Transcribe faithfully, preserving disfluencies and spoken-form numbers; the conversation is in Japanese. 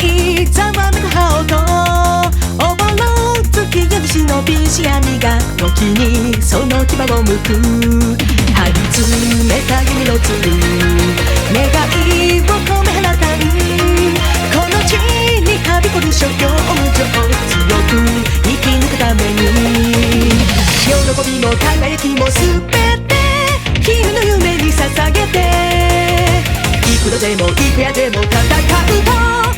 いざわめくハオとおぼろ月夜に忍びし闇が時にその牙をむく張り詰めた弓のつる願いを込め放たんこの地にはびこる所業無情強く生き抜くために喜びも輝きもすべて君の夢に捧げて幾度でも幾夜でも戦うと